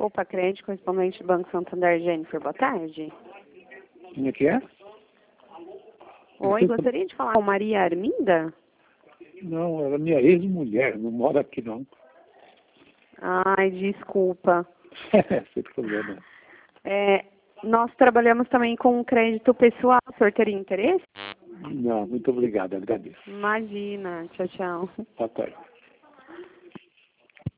Opa, crédito correspondente do Banco Santander, Jennifer, boa tarde. Como é que é? Oi, gostaria de falar com Maria Arminda? Não, ela é minha ex-mulher, não mora aqui não. Ai, desculpa. Sem problema. Nós trabalhamos também com crédito pessoal. O senhor teria interesse? Não, muito obrigado, agradeço. Imagina. Tchau, tchau. Boa tarde.